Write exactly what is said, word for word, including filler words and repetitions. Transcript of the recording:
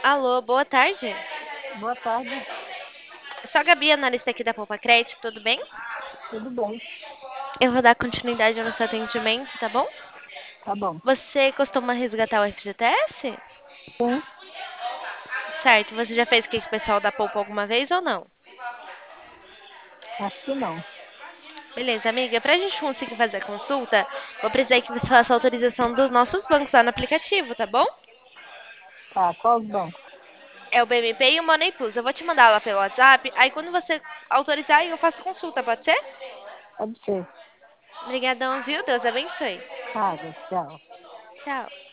Alô, boa tarde. Boa tarde, Eu sou a Gabi, analista aqui da Poupa Crédito, tudo bem? tudo bem? Eu vou dar continuidade no seu atendimento, tá bom? Tá bom. Você costuma resgatar o F G T S? Sim, Certo, você já fez aqui com o pessoal da Poupa alguma vez ou não? acho que não. Beleza, amiga, pra gente conseguir fazer a consulta, vou precisar que você faça a autorização dos nossos bancos lá no aplicativo, tá bom? Tá, qual os bancos? É o B M P e o Money Plus. Eu vou te mandar lá pelo WhatsApp, aí quando você autorizar, eu faço a consulta, pode ser? Pode ser. Obrigadão, viu? Deus abençoe. Nada, tchau. Tchau.